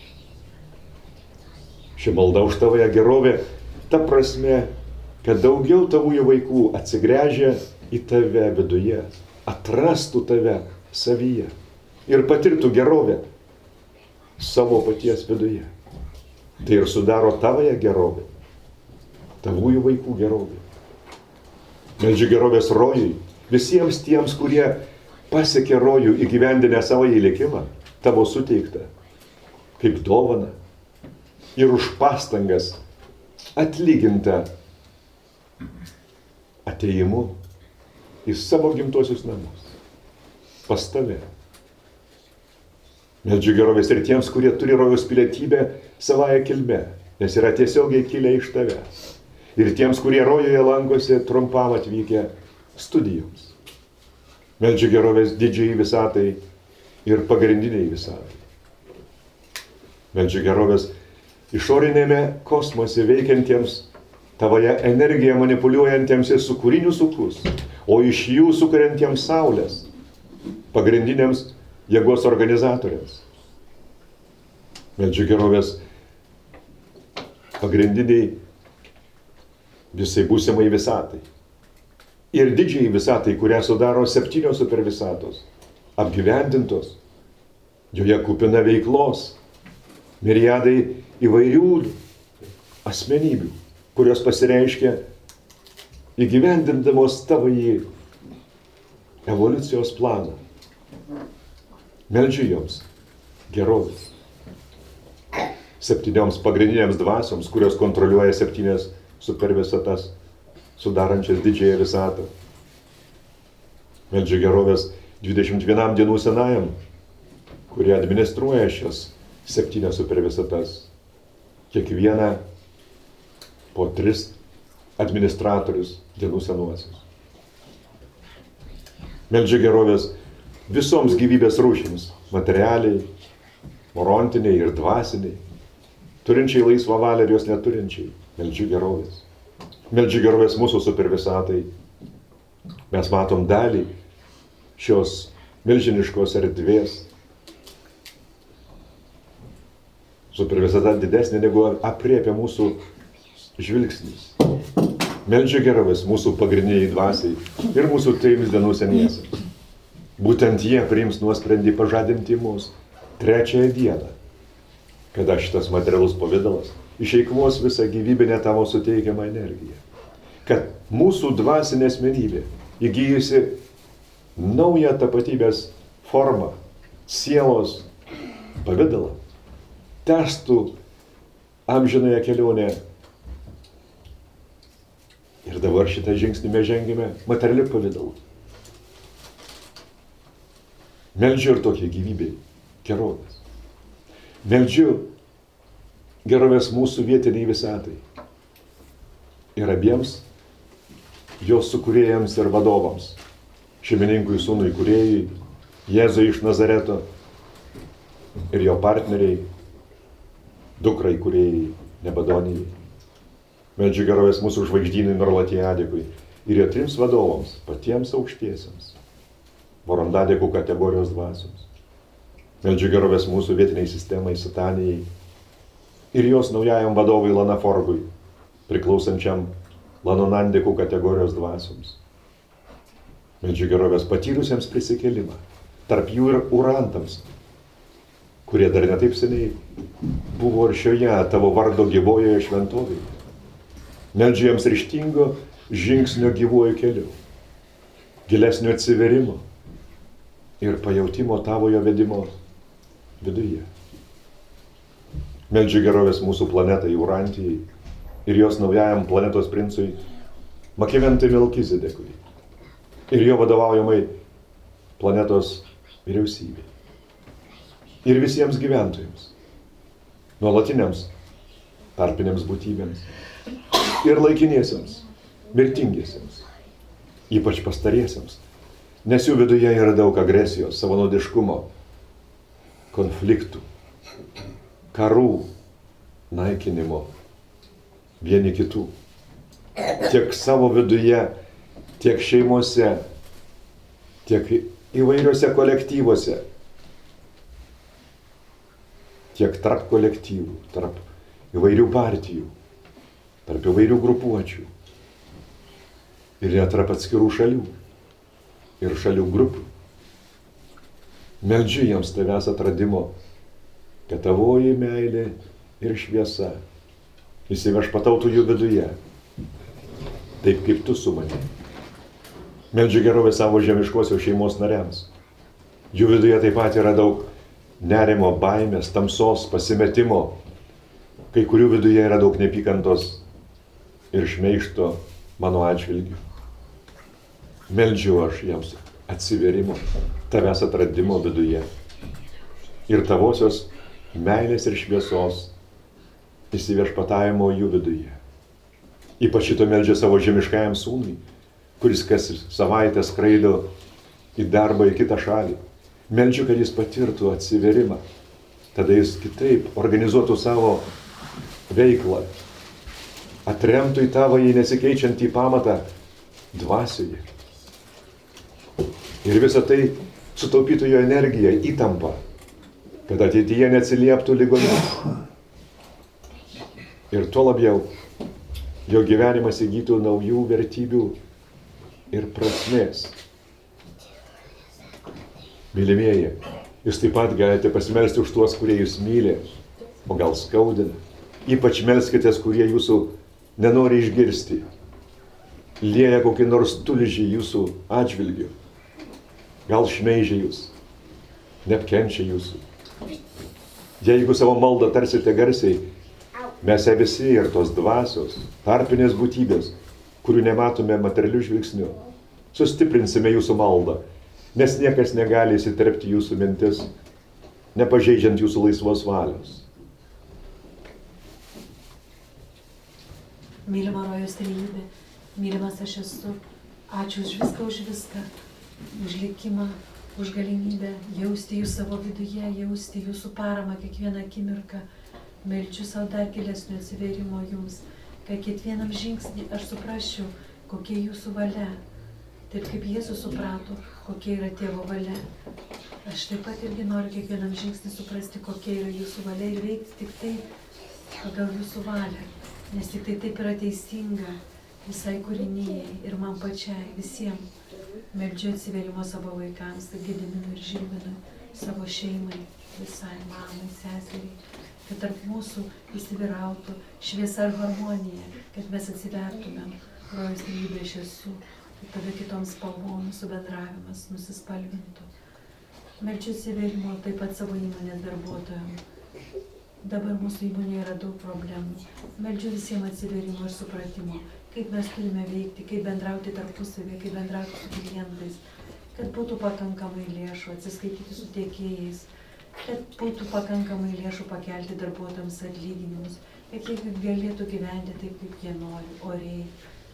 Ši malda už tavoje gerovę, ta prasme, kad daugiau tavųjų vaikų atsigręžia į tave viduje, atrastų tave savyje ir patirtų gerovę savo paties viduje. Tai ir sudaro tavąją gerovę, tavųjų vaikų gerovę. Meldžiu gerovės rojui visiems tiems, kurie pasiekė rojų įgyvendinę savo įlikimą, tavo suteiktą, kaip dovana ir už pastangas atlyginta atėjimu į savo gimtuosius namus, pas tave. Meldžiu gerovės ir tiems, kurie turi rojaus pilietybę savąją kilmę, nes yra tiesiogiai kilę iš tavęs. Ir tiems, kurie rojuje lankosi trumpam atvykę studijoms. Meldžiu gerovės didžiai visatai ir pagrindiniai visatai. Meldžiu gerovės išorinėme kosmose veikiantiems, tavoje energiją manipuliuojantiems į sukūrinius sukus, o iš jų sukuriantiems saulės, pagrindiniams jėgos organizatoriams. Meldžiu gerovės pagrindiniai visai būsimai visatai. Ir didžiai visatai, kurią sudaro 7 supervisatos, apgyvendintos, joje kupina veiklos, miriadai įvairių asmenybių, kurios pasireiškia įgyvendindamos tavąjį evoliucijos planą. Meldžiu joms gerovės. 7 pagrindinėms dvasioms, kurios kontroliuoja 7 supervisatas, sudarančias didžiąją visatą. Meldžiu gerovės 21 dienų senajam, kurie administruoja šias 7 supervisatas. Kiekvieną po 3 administratorius dienų senuosius. Meldžiu gerovės visoms gyvybės rūšims, materialiai, morontiniai ir dvasiniai, turinčiai laisvą valią ir jos neturinčiai. Meldžiu gerovės. Meldžiu gerovės mūsų supervisatai. Mes matom dalį šios milžiniškos erdvės. Supervisata didesnė negu apriepia mūsų žvilgsnis. Meldžiu gerovės mūsų pagrindiniai dvasiai ir mūsų 3 dienų seniesiems. Būtent jie priims nuosprendį pažadinti mus 3 dieną, kada šitas materialus pavidalas išeikvos visą gyvybinę tavo suteikiamą energiją. Kad mūsų dvasinė asmenybė, įgyjusi naują tapatybės formą, sielos pavidalą, tęstų amžinąją kelionę. Ir dabar šitą žingsnį mes žengėme materialiu pavidalu. Meldžiu ir tokie gyvybei gerovės. Meldžiu gerovės mūsų vietiniai visatai. Ir abiems jos sukūrėjams ir vadovams. Šeimininkui, sūnui kūrėjui, Jėzui iš Nazareto ir jo partneriai, dukrai kūrėjai, Nebadonijai. Meldžiu gerovės mūsų žvaigždynui Norlatijadikui ir jo 3 vadovams, patiems aukštiesiems, Vorondadikų kategorijos dvasioms. Meldžiu gerovės mūsų vietiniai sistemai Satanijai ir jos naujajam vadovui Lanaforgui, priklausančiam Lanonandikų kategorijos dvasioms. Meldžiu gerovės patyrusiems prisikėlimą, tarp jų ir urantams, kurie dar netaip seniai buvo ir šioje tavo vardo gyvojoje šventovėje. Meldžiu jiems ryžtingo žingsnio gyvuoju keliu, gilesnio atsiverimo ir pajautimo tavojo vedimo viduje. Meldžiu gerovės mūsų planetai Urantijai ir jos naujajam planetos princui Makiventai Melkizedekui ir jo vadovaujamai planetos vyriausybei. Ir visiems gyventojams, nuolatiniams, tarpiniams būtybėms ir laikiniesiems, mirtingiesiems, ypač pastariesiems, nes jų viduje yra daug agresijos, savanaudiškumo, konfliktų, karų, naikinimo vieni kitų. Tiek savo viduje, tiek šeimose, tiek įvairiuose kolektyvuose, tiek tarp kolektyvų, tarp įvairių partijų, tarp įvairių grupuočių ir net tarp atskirų šalių ir šalių grupių. Meldžiu jiems tavęs atradimo, kad tavoji meilė ir šviesa įsiviešpatautų jų viduje, taip kaip tu su manimi. Meldžiu gerovę savo žemiškosios šeimos nariams. Jų viduje taip pat yra daug nerimo, baimės, tamsos, pasimetimo. Kai kurių viduje yra daug neapykantos ir šmeižto mano atžvilgiu. Meldžiu aš jiems atsiverimo, tavęs atradimo viduje ir tavosios meilės ir šviesos įsiviešpatavimo jų viduje. Ypač šito meldžiu savo žemiškajam sūnui, kuris kas savaitę skraido į darbą į kitą šalį. Meldžiu, kad jis patirtų atsiverimą. Tada jis kitaip organizuotų savo veiklą, atremtų į tavąjį nesikeičiantį pamatą dvasioje. Ir visą tai sutaupytų jo energiją, įtampą, kad ateityje neatsilieptų ligomis. Ir tuo labiau jo gyvenimas įgytų naujų vertybių ir prasmės. Mylimieji, jūs taip pat galite pasimelsti už tuos, kurie jūs myli, o gal skaudina. Ypač melskitės, kurie jūsų nenori išgirsti. Lieja kokį nors tulžį jūsų atžvilgiu. Gal šmeižia jūs, neapkenčia jūsų. Jeigu savo maldą tarsite garsiai, mes visi ir tos dvasios, tarpinės būtybės, kurių nematome materialių žvilgsnių, sustiprinsime jūsų maldą, nes niekas negali įsiterpti jūsų mintis, nepažeidžiant jūsų laisvos valios. Mylima Rojaus trejybė, mylimas aš esu, ačiū už viską, už likimą, už galimybę jausti jūs savo viduje, jausti jūsų paramą kiekvieną akimirką. Meldžiu savo dar gilesnio atsivėrimo jums, kad kiekvienam žingsnį aš suprasčiau, kokia jūsų valia. Taip kaip Jėzus suprato, kokia yra tėvo valia. Aš taip pat irgi noriu kiekvienam žingsnį suprasti, kokia yra jūsų valia ir veikti tik taip pagal jūsų valią. Nes tik tai taip yra teisinga visai kūrinijai ir man pačiai, visiems. Meldžiu atsivėrimo savo vaikams, Gediminui ir Žilvinui, savo šeimai, visai mamai, seseriai, kad tarp mūsų įsivyrautų šviesa ir harmonija, kad mes atsivertumėm. Rojaus trejybė aš esu, ir tada kitoms spalvom mūsų bendravimas nusispalvintų. Meldžiu atsivėrimo taip pat savo įmonės darbuotojams. Dabar mūsų įmonėje yra daug problemų. Meldžiu visiems atsivėrimo ir supratimo, kaip mes turime veikti, kaip bendrauti tarpusavėje, kaip bendrauti su klientais, kad būtų pakankamai lėšų atsiskaityti su tiekėjais, kad būtų pakankamai lėšų pakelti darbuotojams atlyginimus, kad jie galėtų gyventi taip, kaip jie nori, oriai.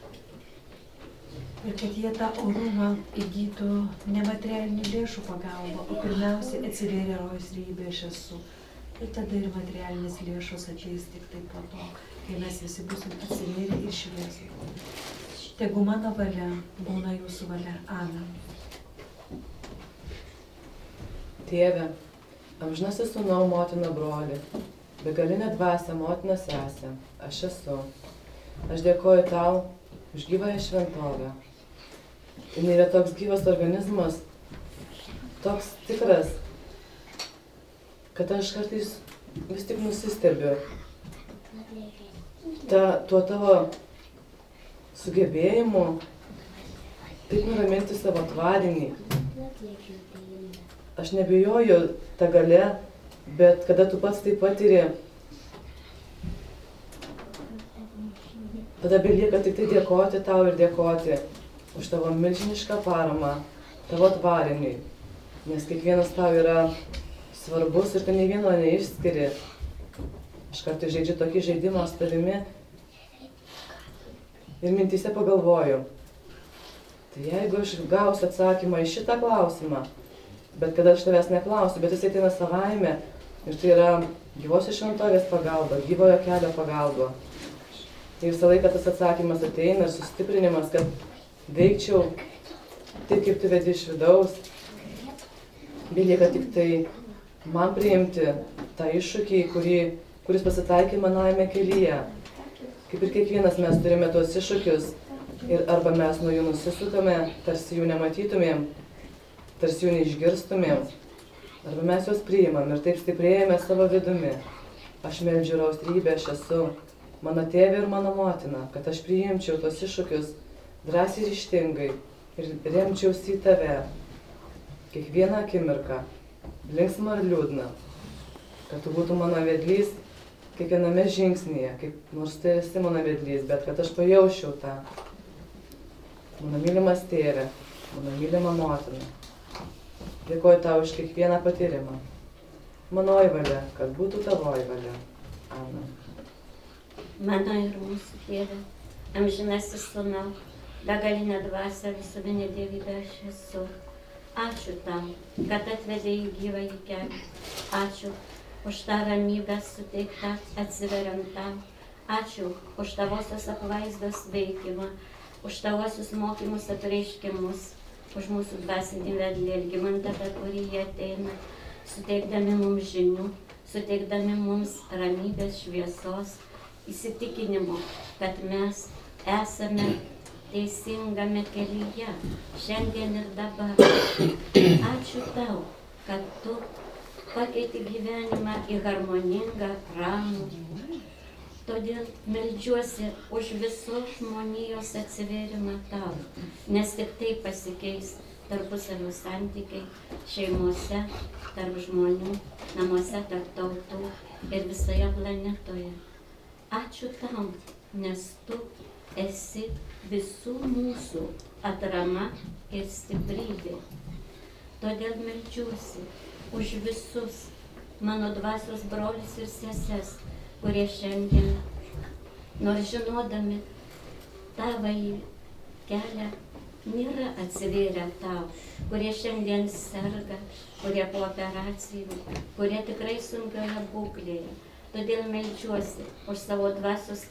Ir kad jie tą orumą įgytų nematerialinių lėšų pagalbą, o pirmiausiai atsivėrė Rojaus trejybė aš esu. Ir tada ir materialinės lėšos ateis tik taip po to, kai mes visi būsim atsivėrę ir šviesų. Tegu mano valia būna jūsų valia. Amen. Tėve, amžinasis sūnau, motina, broli, begalinė dvasia, motina, sesė, aš esu. Aš dėkoju tau už gyvąją šventovę. Jis yra toks gyvas organizmas, toks tikras, kad aš kartais vis tik nusistebiu tuo tavo sugebėjimu taip nuraminti savo tvarinį. Aš nebijoju tą galę, bet kada tu pats tai patiri, tada belieka tik tai dėkoti tau ir dėkoti už tavo milžinišką paramą, tavo tvariniui, nes kiekvienas tau yra svarbus ir tu nei vieno neišskiri. Aš kartais žaidžiu tokį žaidimą su tavimi ir mintyse pagalvoju, tai jeigu aš gausiu atsakymą į šitą klausimą, bet kada aš tavęs neklausiu, bet jis ateina savaime ir tai yra gyvosios šventovės pagalba, gyvojo kelio pagalba. Tai visą laiką tas atsakymas ateina ir sustiprinimas, kad veikčiau taip, kaip tu vedi iš vidaus. Belieka tik tai man priimti tą iššūkį, kuris pasitaikė manajame kelyje. Kaip ir kiekvienas mes turime tuos iššūkius ir arba mes nuo jų nusisukame, tarsi jų nematytumėm, tarsi jų neišgirstumėm. arba mes juos priimam ir taip stiprėjame savo vidumi. Aš meldžiu raustrybę, aš esu mano tėvė ir mano motina, kad aš priimčiau tos iššūkius drąsiai ir ryžtingai ir remčiausi į tave kiekvieną akimirką, linksmą ir liūdną, kad tu būtum mano vedlys kiekviename žingsnyje, kaip nors tu esi mano vedlys, bet kad aš pajausčiau tą. Mano mylimas tėve, mano mylima motina. Dėkoju tau už kiekvieną patyrimą. Manoji valia, kad būtų tavoji valia. Amen. Mano ir mūsų tėve, amžinasis sūnau, begalinė dvasia, visuminė dievybė aš esu. Ačiū tau, kad atvedei į gyvąjį kelią. Ačiū už tą ramybę suteiktą atsiveriant tau. Ačiū už tavosios apvaizdos veikimą, už tavosius mokymus apreiškimus, už mūsų dvasinį vedlį Algimantą, per kurį jie ateina, suteikdami mums žinių, suteikdami mums ramybės, šviesos, įsitikinimo, kad mes esame teisingame kelyje, šiandien ir dabar. Ačiū tau, kad tu pakeiti gyvenimą į harmoningą, ramų. Todėl meldžiuosi už visos žmonijos atsivėrimą tau, nes tik tai pasikeis tarpusavio santykiai šeimose, tarp žmonių, namuose, tarp tautų ir visoje planetoje. Ačiū tau, nes tu esi visų mūsų atrama ir stiprybė. Todėl meldžiuosi už visus mano dvasios brolius ir seses, kurie šiandien, nors žinodami tavąjį kelią, nėra atsivėrę tau, kurie šiandien serga, kurie po operacijų, kurie tikrai sunkioje būklėje. Todėl meldžiuosi už savo dvasios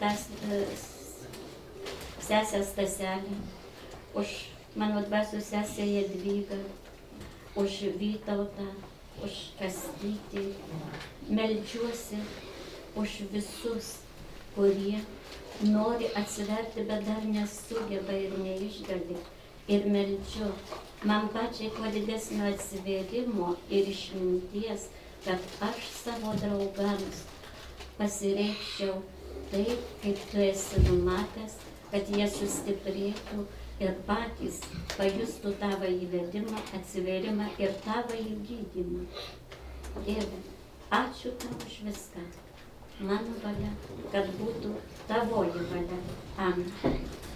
sesę Staselį, už mano dvasios sesę Jadvygą, už Vytautą, už Kastytį. Meldžiuosi už visus, kurie nori atsiverti, bet dar nesugeba ir neišgali. Ir meldžiu man pačiai kuo didesnio atsivėrimo ir išminties, kad aš savo draugams pasireikščiau taip, kaip tu esi numatęs, kad jie sustiprėtų ir patys pajustų tavo įvedimą, atsivėrimą ir tavo įgydymą. Dieve, ačiū tau už viską. Mano valia, kad būtų tavoji valia. Amen.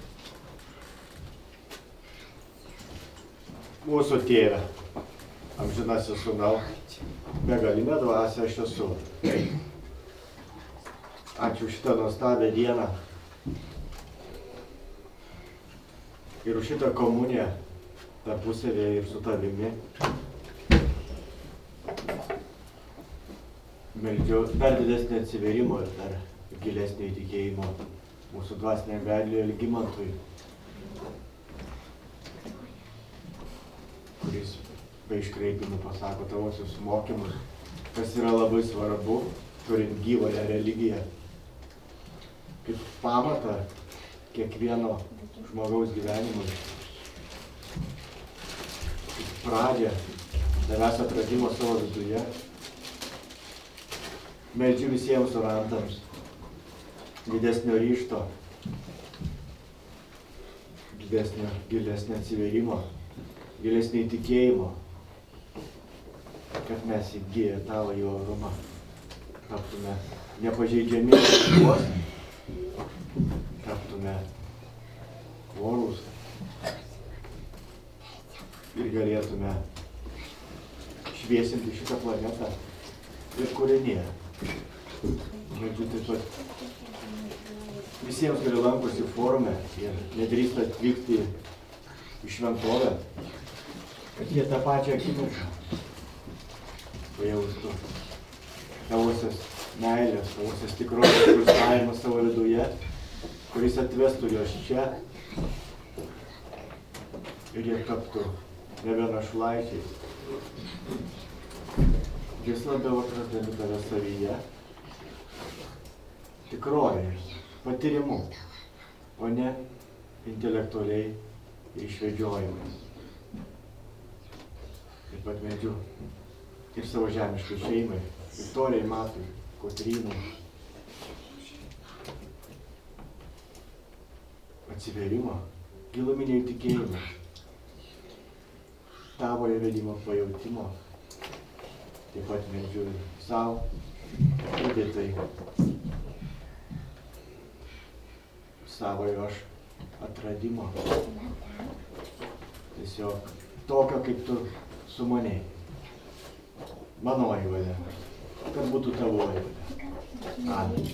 Mūsų tėve, amžinasis sūnau, begalinė dvasia aš esu. Ačiū šitą nuostabią dieną ir už šitą komuniją tarpusavėje ir su tavimi. Meldžiu dar didesnį atsivėrimo ir dar gilesnį įtikėjimo mūsų dvasiniam vedliui Algimantui, kuris be iškreipimų pasako tavosius mokymus, kas yra labai svarbu, turint gyvąją religiją, kaip pamatą kiekvieno žmogaus gyvenimui, kaip pradžią savęs atradimo savo viduje. Meldžiu visiems orantams didesnio ryžto, didesnio, gilesnio atsivėrimo, gilesnio įtikėjimo, kad mes įgyję tavo jo orumą taptume nepažeidžiami juos, taptume orūs ir galėtume šviesinti šitą planetą ir kūrinėje. Žodžiu, taip pat visiems, kurie lankosi forume ir nedrįsta atvykti į šventovę, kad jie tą pačią akimirką pajaustų tavosios meilės, tavosios tikrovės pulsavimą savo viduje, kuris atvestų juos čia ir jie taptų nebe našlaičiais. Vis labiau atrasdami tave savyje, tikrovėje, patyrimu, o ne intelektualiai ir išvedžiojimais. Taip pat meldžiu ir savo žemiškai šeimai, Viktorijai, Matui, Kotrynai. Atsiverimo, giluminio įtikėjimo, tavo įvedimo pajautimo. Taip pat meldžiu savo, Editai, savojo aš atradimo. Tiesiog tokio, kaip tu sumanei. Manoji valia, kad būtų tavoji valia. Amen.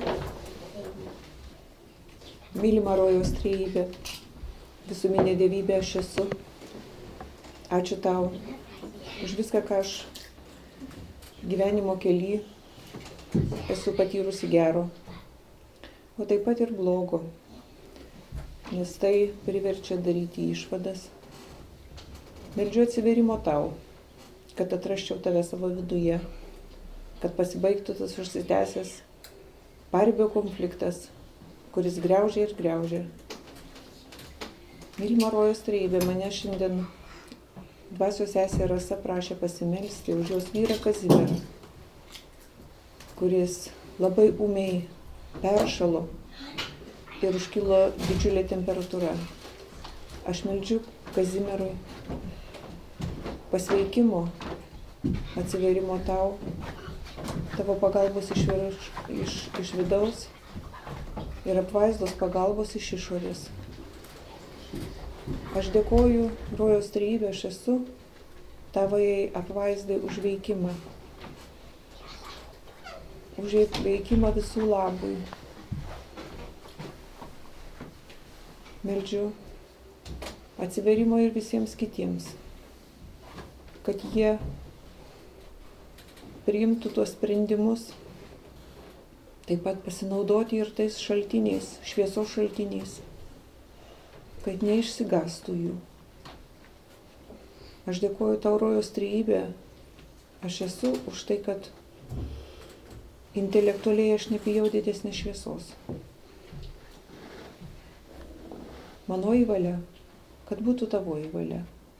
Mylima rojaus trejybė, visuminė dievybė aš esu. Ačiū tau už viską, ką aš gyvenimo kely esu patyrusi gero, o taip pat ir blogo, nes tai priverčia daryti išvadas. Meldžiu atsiverimo tau, kad atrasčiau tave savo viduje, kad pasibaigtų tas užsitęsęs paribio konfliktas, kuris griaužia ir griaužia. Mylima rojaus trejybė, mane šiandien dvasios sesė Rasa prašė pasimelsti už jos vyrą Kazimierą, kuris labai ūmiai peršalo ir užkilo didžiulė temperatūra. Aš meldžiu Kazimierui pasveikimo, atsiverimo tau, tavo pagalbos iš vidaus ir apvaizdos pagalbos iš išorės. Aš dėkoju rojaus trejybė, aš esu tavajai apvaizdai už veikimą. Už veikimą visų labui. Meldžiu atsiverimo ir visiems kitiems, kad jie priimtų tuos sprendimus, taip pat pasinaudoti ir tais šaltiniais, šviesos šaltiniais, kad neišsigastų jų. Aš dėkoju tau rojaus trejybė, aš esu už tai, kad intelektualiai aš nebijau didesnės šviesos. Manoji valia, kad būtų tavoji valia.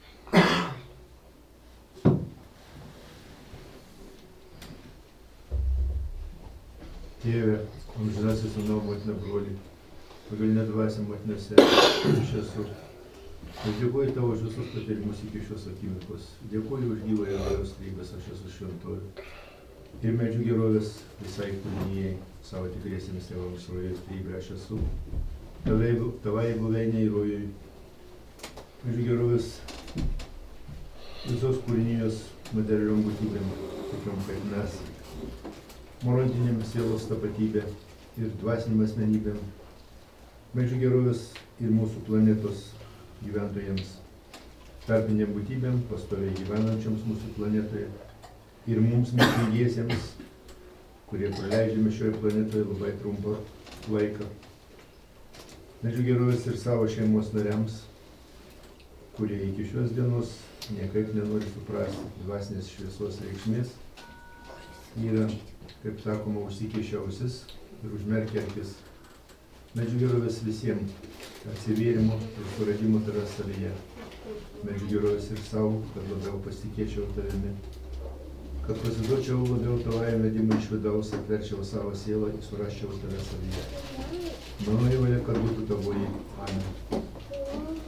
Tėve, amžinasis sūnau, motina, broli, pagalinė dvasia, motina, sesė, aš esu. Aš dėkoju tau už visus patarimus iki šios akimirkos. Dėkoju už gyvąją rojaus trejybės, aš esu šventoji. Ir meldžiu gerovės visai kūrinijai, savo tikriesiems tėvams rojaus trejybė, aš esu. Tavai buveinė į rojui. Meldžiu gerovės visos kūrinijos materialiom būtybėm, tokiom kaip mes. Moraliniam sielos tapatybė ir dvasiniam asmenybėm. Meldžiu gerovės ir mūsų planetos gyventojams, tarpiniam būtybėm, pastoviai gyvenančiams mūsų planetoje ir mums mirtingiesiems, kurie praleidžiame šioje planetoje labai trumpą laiką. Meldžiu gerovės ir savo šeimos nariams, kurie iki šios dienos niekaip nenori suprasti dvasinės šviesos reikšmės. Yra, kaip sakoma, užsikeišia ausis ir užmerkia akis. Meldžiu gerovės visiems, atsivėrimo ir suradimo tavęs savyje. Meldžiu gerovės ir savo, kad labiau pasitikėčiau tavimi. Kad pasiduočiau labiau tavajam vedimui iš vidaus, atverčiau savo sielą ir surasčiau tavęs savyje. Manoji valia, kad būtų tavoji. Amen.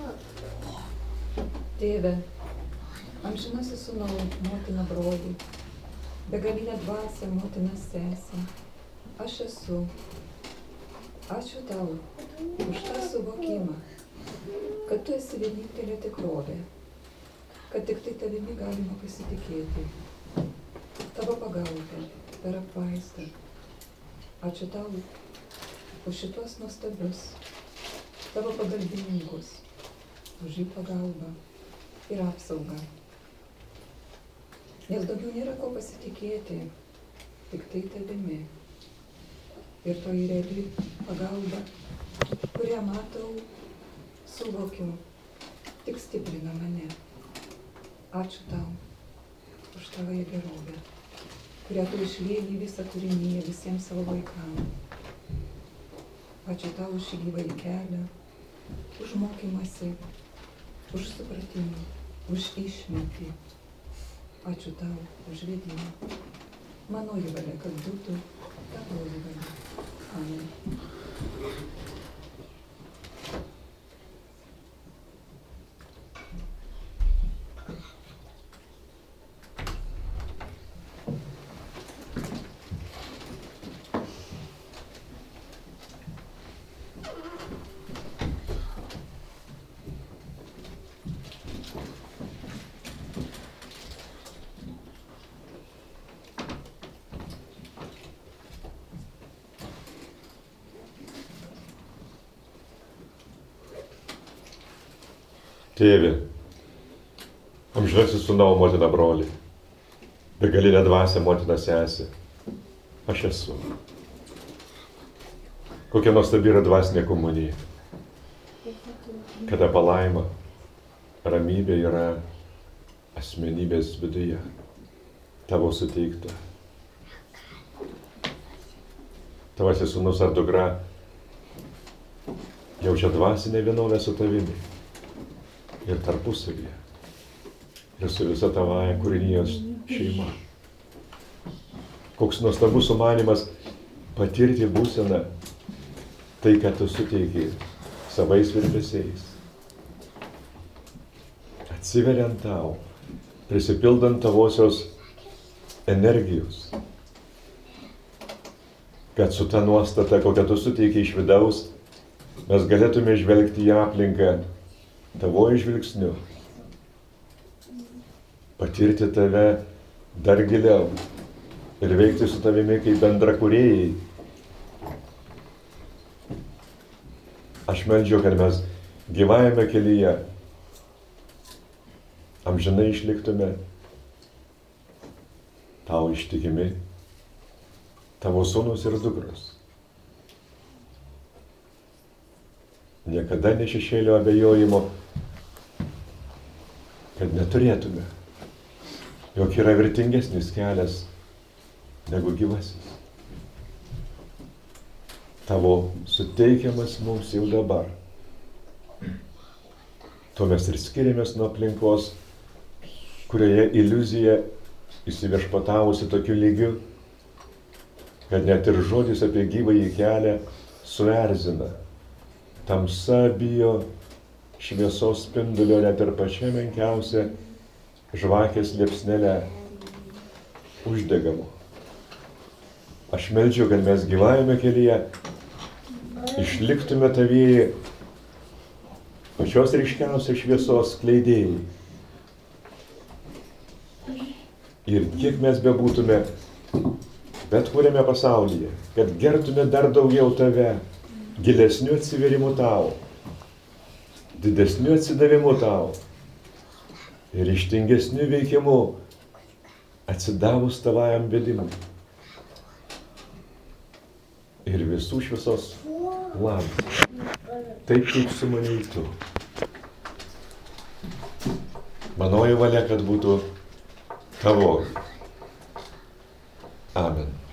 Tėve, amžinasis sūnau, motina, broli, begalinė dvasia, motina, sesė, aš esu. Ačiū tau už tą suvokimą, kad tu esi vienintelė tikrovė, kad tik tai tavimi galima pasitikėti. Tavo pagalba per apvaizdą. Ačiū tau už šitos nuostabius tavo pagalbininkus, už jų pagalbą ir apsaugą. Nes daugiau nėra ko pasitikėti, tik tai tavimi. Ir toji reali pagalba, kurią matau, suvokiu, tik stiprina mane. Ačiū tau už tavąją gerovę, kurią tu išlieji visą kūrinyje visiems savo vaikams. Ačiū tau už šį gyvąjį kelią, už mokymąsi, už supratimą, už išmintį. Ačiū tau už vedimą. Manoji valia, kad būtų tavoji valia. Amen. Tėve, amžinasis sūnau, motina, broli, begalinė dvasia, motina, sesė, aš esu. Kokia nuostabi yra dvasinė komunija. Kada palaima, ramybė yra asmenybės viduje, tavo suteikta. Tavasis sūnus ar dukra jaučia dvasinę vienovę su tavimi. Ir tarpusavyje. Ir su visa tavąja kūrinijos šeima. Koks nuostabus sumanimas patirti būseną tai, ką tu suteikiai savais virpesiais. Atsiveriant tau, prisipildant tavosios energijos. Kad su ta nuostata, kokią tu suteikiai iš vidaus, mes galėtume žvelgti į aplinką tavoju žvilgsniu, patirti tave dar giliau ir veikti su tavimi kaip bendrakūrėjai. Aš meldžiu, kad mes gyvajame kelyje amžinai išliktume tau ištikimi, tavo sūnus ir dukros. Niekada nešešėlio abejojimo, kad neturėtume, jog yra vertingesnis kelias negu gyvasis. Tavo suteikiamas mums jau dabar. Tuo mes ir skiriamės nuo aplinkos, kurioje iliuzija įsiviešpatavusi tokiu lygiu, kad net ir žodis apie gyvąjį kelią suerzina. Tamsa bijo šviesos spindulio net ir pačia menkiausia žvakės liepsnelė uždegamo. Aš meldžiu, kad mes gyvajame kelyje išliktume tavyje pačios ryškiausios šviesos skleidėjai. Ir kiek mes bebūtume bet kuriame pasaulyje, kad gertume dar daugiau tave, gilesniu atsiverimu tau, didesniu atsidavimu tau ir ryžtingesniu veikimu atsidavus tavajam vedimui. Ir visų šviesos labas, taip kaip sumanei tu. Manoji valia, kad būtų tavo. Amen.